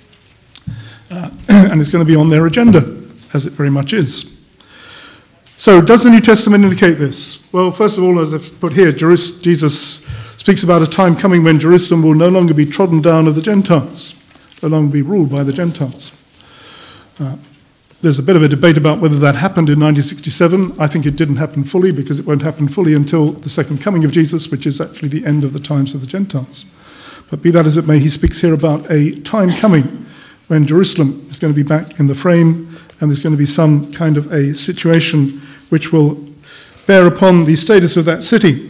Uh, and it's going to be on their agenda, as it very much is. So does the New Testament indicate this? Well, first of all, as I've put here, Jerus- Jesus speaks about a time coming when Jerusalem will no longer be trodden down of the Gentiles, no longer be ruled by the Gentiles. Uh, there's a bit of a debate about whether that happened in nineteen sixty-seven. I think it didn't happen fully because it won't happen fully until the second coming of Jesus, which is actually the end of the times of the Gentiles. But be that as it may, he speaks here about a time coming when Jerusalem is going to be back in the frame and there's going to be some kind of a situation which will bear upon the status of that city.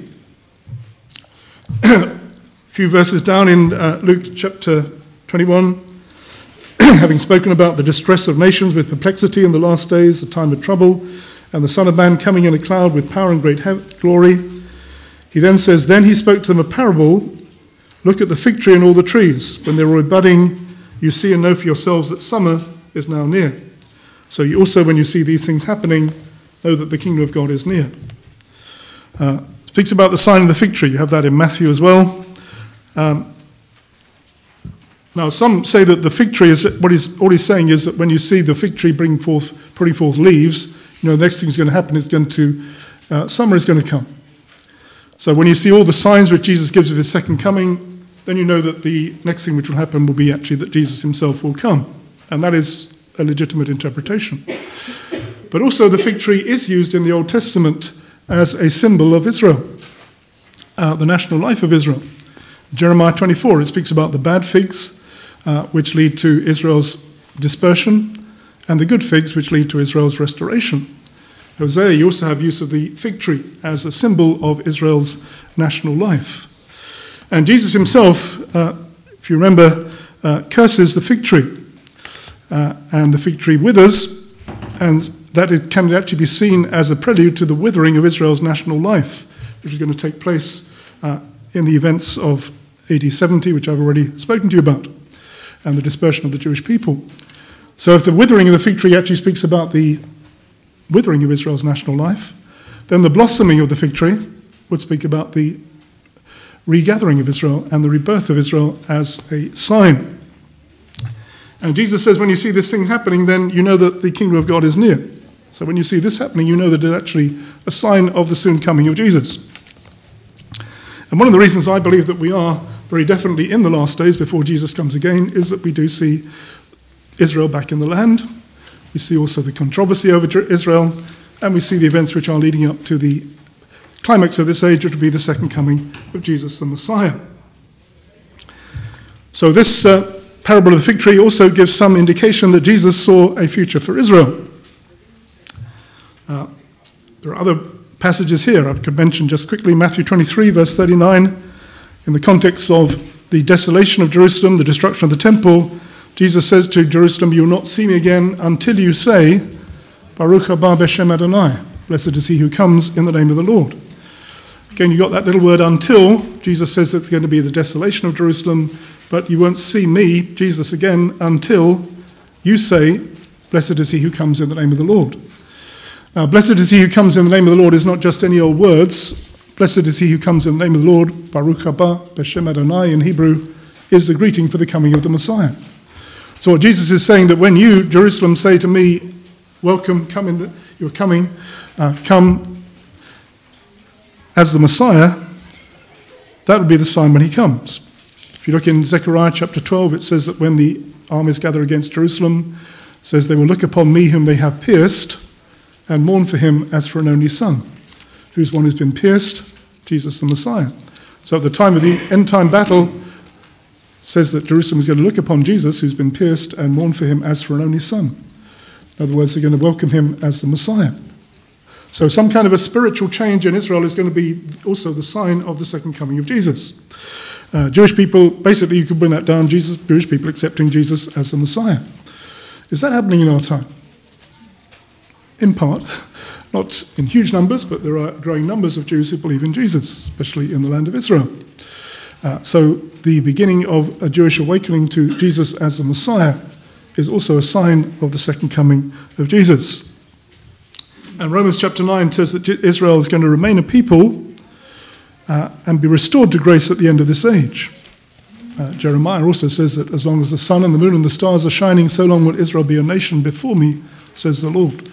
A few verses down in uh, Luke chapter twenty-one, having spoken about the distress of nations with perplexity in the last days, the time of trouble, and the Son of Man coming in a cloud with power and great he- glory, he then says, then he spoke to them a parable, look at the fig tree and all the trees. When they're all budding, you see and know for yourselves that summer is now near. So you also, when you see these things happening, know that the kingdom of God is near. Uh, speaks about the sign of the fig tree. You have that in Matthew as well. Um, now, some say that the fig tree is what he's all he's saying is that when you see the fig tree bring forth, putting forth leaves, you know the next thing that's going to happen is going to uh, summer is going to come. So when you see all the signs which Jesus gives of his second coming, then you know that the next thing which will happen will be actually that Jesus himself will come, and that is a legitimate interpretation. But also the fig tree is used in the Old Testament as a symbol of Israel, uh, the national life of Israel. Jeremiah twenty-four, it speaks about the bad figs, uh, which lead to Israel's dispersion, and the good figs, which lead to Israel's restoration. Hosea, you also have use of the fig tree as a symbol of Israel's national life. And Jesus himself, uh, if you remember, uh, curses the fig tree, uh, and the fig tree withers, and that it can actually be seen as a prelude to the withering of Israel's national life, which is going to take place uh, in the events of A D seventy, which I've already spoken to you about. and the dispersion of the Jewish people. So if the withering of the fig tree actually speaks about the withering of Israel's national life, then the blossoming of the fig tree would speak about the regathering of Israel and the rebirth of Israel as a sign. And Jesus says when you see this thing happening, then you know that the kingdom of God is near. So when you see this happening, you know that it's actually a sign of the soon coming of Jesus. And one of the reasons I believe that we are very definitely in the last days before Jesus comes again is that we do see Israel back in the land. We see also the controversy over Israel, and we see the events which are leading up to the climax of this age, which will be the second coming of Jesus the Messiah. So this uh, parable of the fig tree also gives some indication that Jesus saw a future for Israel. Uh, there are other passages here I could mention just quickly. Matthew twenty-three, verse thirty-nine, in the context of the desolation of Jerusalem, the destruction of the temple, Jesus says to Jerusalem, "You will not see me again until you say, Baruch haba b'shem Adonai, blessed is he who comes in the name of the Lord." Again, you got that little word "until." Jesus says that it's going to be the desolation of Jerusalem, but you won't see me, Jesus, again until you say, "Blessed is he who comes in the name of the Lord." Now, blessed is he who comes in the name of the Lord is not just any old words. Blessed is he who comes in the name of the Lord, Baruch haba b'shem Adonai in Hebrew, is the greeting for the coming of the Messiah. So what Jesus is saying, that when you, Jerusalem, say to me, "Welcome, come in, the, you're coming, uh, come as the Messiah," that would be the sign when he comes. If you look in Zechariah chapter twelve, it says that when the armies gather against Jerusalem, it says, "They will look upon me whom they have pierced and mourn for him as for an only son." Who's one who's been pierced? Jesus the Messiah. So at the time of the end time battle, it says that Jerusalem is going to look upon Jesus who's been pierced and mourn for him as for an only son. In other words, they're going to welcome him as the Messiah. So some kind of a spiritual change in Israel is going to be also the sign of the second coming of Jesus. Uh, Jewish people, basically you could bring that down, Jesus, Jewish people accepting Jesus as the Messiah. Is that happening in our time? In part, not in huge numbers, but there are growing numbers of Jews who believe in Jesus, especially in the land of Israel. Uh, so the beginning of a Jewish awakening to Jesus as the Messiah is also a sign of the second coming of Jesus. And Romans chapter nine says that Israel is going to remain a people uh, and be restored to grace at the end of this age. Uh, Jeremiah also says that as long as the sun and the moon and the stars are shining, so long will Israel be a nation before me, says the Lord.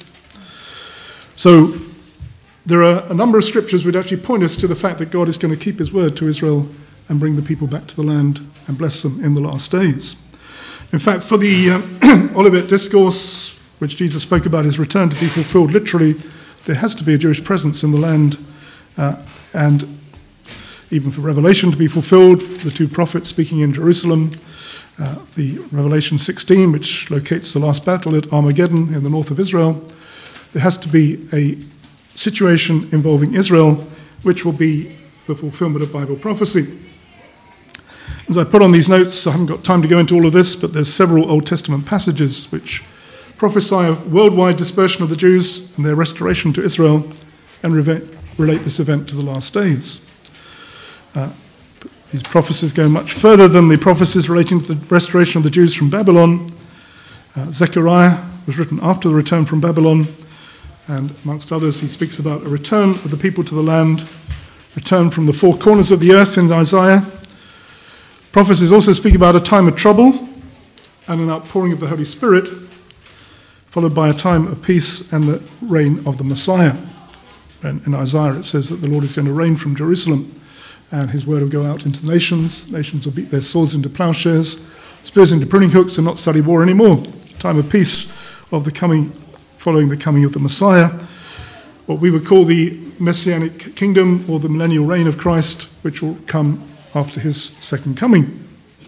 So there are a number of scriptures which actually point us to the fact that God is going to keep his word to Israel and bring the people back to the land and bless them in the last days. In fact, for the um, Olivet Discourse, which Jesus spoke about his return to be fulfilled literally, there has to be a Jewish presence in the land, uh, and even for Revelation to be fulfilled, the two prophets speaking in Jerusalem, uh, the Revelation sixteen, which locates the last battle at Armageddon in the north of Israel, there has to be a situation involving Israel, which will be the fulfillment of Bible prophecy. As I put on these notes, I haven't got time to go into all of this, but there's several Old Testament passages which prophesy of worldwide dispersion of the Jews and their restoration to Israel, and relate this event to the last days. Uh, these prophecies go much further than the prophecies relating to the restoration of the Jews from Babylon. Uh, Zechariah was written after the return from Babylon, and amongst others, he speaks about a return of the people to the land, return from the four corners of the earth in Isaiah. Prophecies also speak about a time of trouble and an outpouring of the Holy Spirit, followed by a time of peace and the reign of the Messiah. And in Isaiah it says that the Lord is going to reign from Jerusalem, and his word will go out into the nations. Nations will beat their swords into plowshares, spears into pruning hooks, and not study war anymore. Time of peace of the coming, following the coming of the Messiah. What we would call the Messianic kingdom, or the millennial reign of Christ, which will come after his second coming.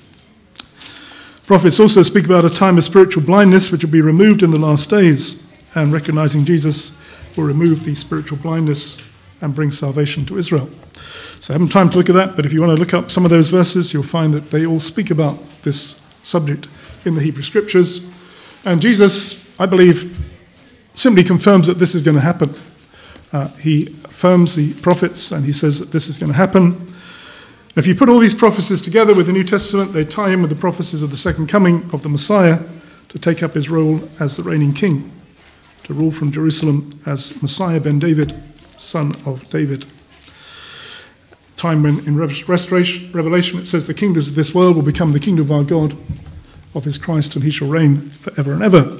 Prophets also speak about a time of spiritual blindness which will be removed in the last days, and recognizing Jesus will remove the spiritual blindness and bring salvation to Israel. So I haven't time to look at that, but if you want to look up some of those verses, you'll find that they all speak about this subject in the Hebrew Scriptures. And Jesus, I believe, simply confirms that this is going to happen. Uh, he affirms the prophets, and he says that this is going to happen. If you put all these prophecies together with the New Testament, they tie in with the prophecies of the second coming of the Messiah to take up his role as the reigning king, to rule from Jerusalem as Messiah ben David, son of David. Time when in Restoration, Revelation it says the kingdoms of this world will become the kingdom of our God, of his Christ, and he shall reign forever and ever.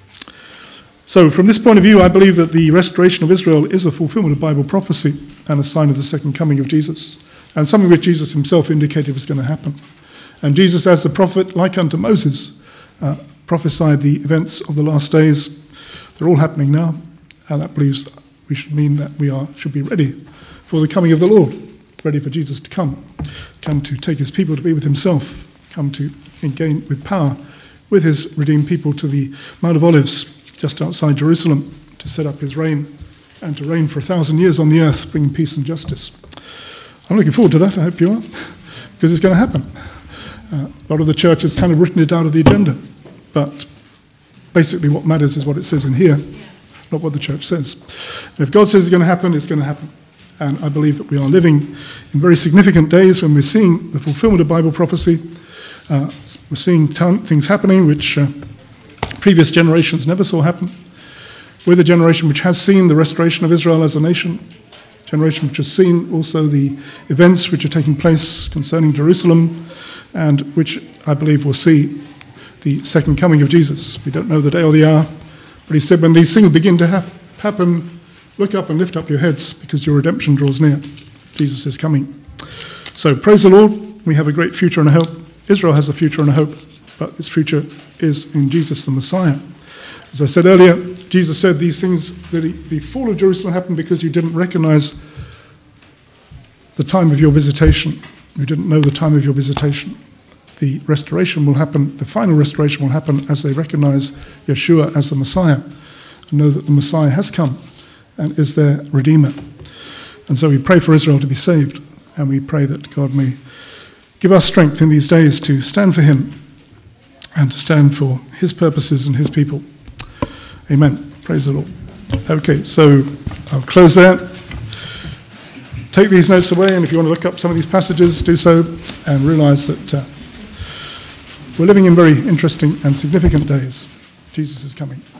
So from this point of view, I believe that the restoration of Israel is a fulfillment of Bible prophecy and a sign of the second coming of Jesus, and something which Jesus himself indicated was going to happen. And Jesus, as the prophet, like unto Moses, uh, prophesied the events of the last days. They're all happening now, and that believes we should mean that we are should be ready for the coming of the Lord, ready for Jesus to come, come to take his people to be with himself, come to gain with power with his redeemed people to the Mount of Olives, just outside Jerusalem, to set up his reign and to reign for a thousand years on the earth, bringing peace and justice. I'm looking forward to that, I hope you are, because it's going to happen. Uh, a lot of the church has kind of written it out of the agenda, but basically what matters is what it says in here, not what the church says. And if God says it's going to happen, it's going to happen. And I believe that we are living in very significant days when we're seeing the fulfillment of Bible prophecy. Uh, we're seeing t- things happening which uh, previous generations never saw happen. We're the generation which has seen the restoration of Israel as a nation, generation which has seen also the events which are taking place concerning Jerusalem, and which I believe will see the second coming of Jesus. We don't know the day or the hour, but he said, when these things begin to ha- happen, look up and lift up your heads, because your redemption draws near. Jesus is coming. So praise the Lord. We have a great future and a hope. Israel has a future and a hope, but its future is in Jesus the Messiah. As I said earlier, Jesus said these things, that the fall of Jerusalem happened because you didn't recognize the time of your visitation. You didn't know the time of your visitation. The restoration will happen, the final restoration will happen as they recognize Yeshua as the Messiah and know that the Messiah has come and is their Redeemer. And so we pray for Israel to be saved, and we pray that God may give us strength in these days to stand for him and to stand for his purposes and his people. Amen. Praise the Lord. Okay, so I'll close there. Take these notes away, and if you want to look up some of these passages, do so, and realize that uh, we're living in very interesting and significant days. Jesus is coming.